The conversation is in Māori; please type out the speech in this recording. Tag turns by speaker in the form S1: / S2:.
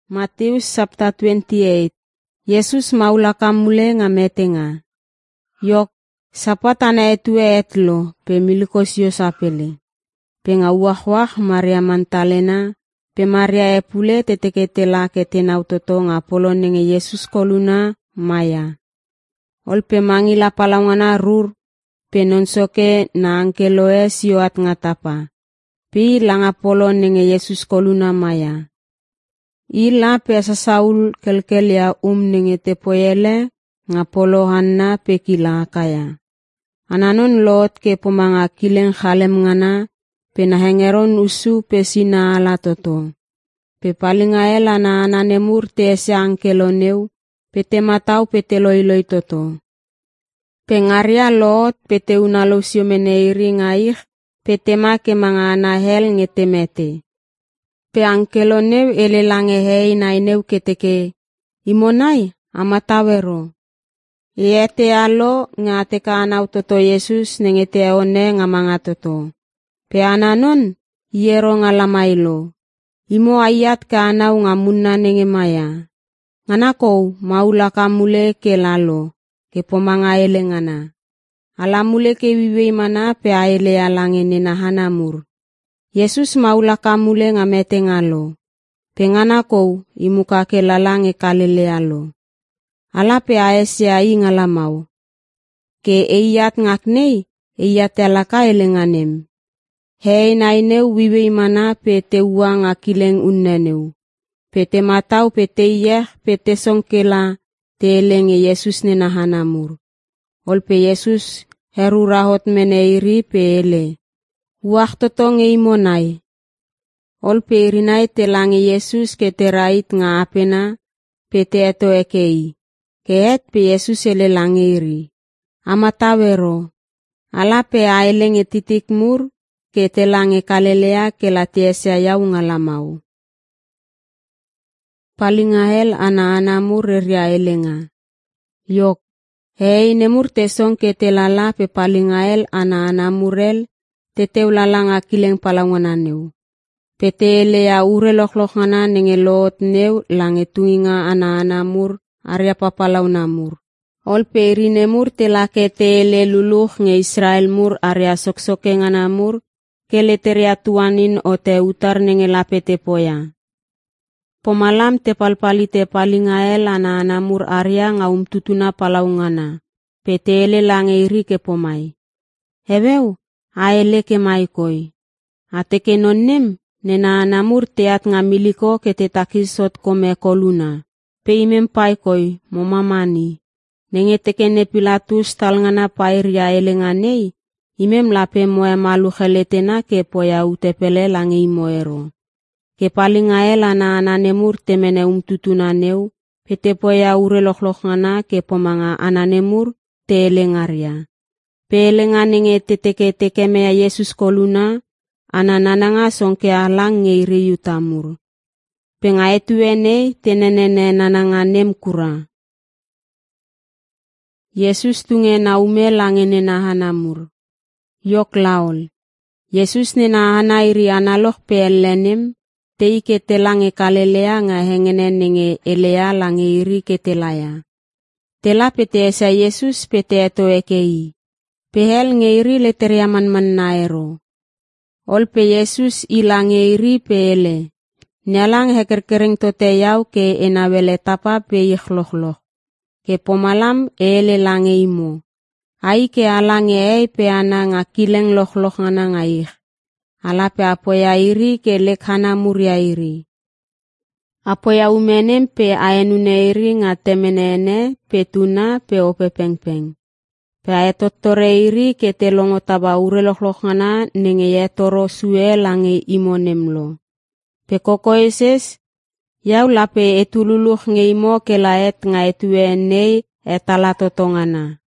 S1: Matius chapter 28. Yesus maulaka mule ngametenga. Yok, sapatana etue etlo, pe milikosio sapele. Pe ngawah Maria Magdalena, pe Maria epule teteketela ketena utoto ngapolo nenge Yesus koluna maya. Ol pe mangila palangana rur, pe nonsoke na ankeloe sioat ngatapa. Pi langapolo nenge Yesus koluna maya. Ila pe sasaul kelkel ya nenge tepoyele ngapolo hanna pe kila kaya. Ananon lot ke pomanga kileng khalem ngana pe nahengeron usu pe sina ala toto. Pe palingael ana ananemur te siang keloneu pe te matau pe te loiloi toto. Pe ngaria lot pe te unalo siomeneiri ngaih pe tema ke mga anahel ngetemete. Pe angkeloneu elelange hei naineu keteke. Imonai amatawero. Iete alo ngateka anau toto Yesus nengete one ngamanga toto. Pe ananon yero ngalamailo. Imo ayat ka anau ngamunna nenge maya. Nganako maulaka mule ke lalo. Ke pomanga ele ngana. Alamule ke wiwei mana pe aele alange nenahanamur. Yesus maulaka mule ngamete ngalo. Penganako imuka ke lalange kalele alo. Ala pe aesya ngalamau. Ke eiyat ngaknei, eiyat alaka elenganem. Hei naineu wiwei mana pe te uang akileng unneneu. Pe te matau pe te iyeh pe te songkela te elenge Yesus nenahanamur. Ol pe Yesus heru rahot meneiri pe ele. Waktu tonge imonai. Ol pe rinai te lange Yesus ke te rait nga apena pe te eto ekei. Ke et pe Yesus ele lange iri. Amatawero. Ala pe aelenge titik mur ke te lange kalelea ke la tiesya yau ngalamau. Palingahel ana-ana mur ria elenga. Yok. Hei nemur te song ke te lala pe palingahel ana-ana murel teteu lalanga kileng palangonaneu. Pete elea ure lokhlokana nenge lot neu lange tunginga ana-ana mur arya papalau namur. Ol peri nemur te lake te ele luluh nge Israel mur arya soksoke nganamur kele teria tuanin o te utar nenge lapete poya. Pomalam te palpali te palingael ana-ana mur arya tutuna palaungana. Pete ele lange iri ke pomai. Hebeu. Aele ke maikoi. Ateke nonnem, nena anamur teat ngamiliko ke te takisot kome koluna. Pe imem paikoi, momamani. Nenge teke ne Pilatus talngana pairia elenganei, imem lape moe malu heletena ke poya utepele lange imoero. Ke palingael ana nemur temene tutunaneu, pe te poya ure lokhlokngana ke pomanga ananemur te elengaria. Pelenga nenge teteke mea Yesus koluna, anananga songke alang ngeiri yutamur. Penga etuene tenenene nananga nem kura. Yesus tunge naume lange nenahanamur. Yok laol. Yesus nenahana iri analoh peelenem, teike telange kalelea nga hengene nenge elea lange iri ketelaya. Tela pete esa Yesus pete eto ekei. Pehel ngeiri leteriaman naero. Ol pe Yesus ilang ngeiri peele. Nyalang hekerkering tote yau ke enawele tapa pe ikhlokhloh. Ke pomalam ele lange imo. Ai ke alange ei pe anang akileng lokhloh ngana ngaih. Ala pe apoya iri ke lekhana muria iri. Apoya umenem pe aenune iri ngatemenene pe tuna pe ope pengpeng. Pe aetotore iri ke te longo taba ure lokhlokngana nenge yetoro sue lange imonemlo. Pe koko eses, yau lape etululuh nge imo ke laet nga etue nei etala totongana.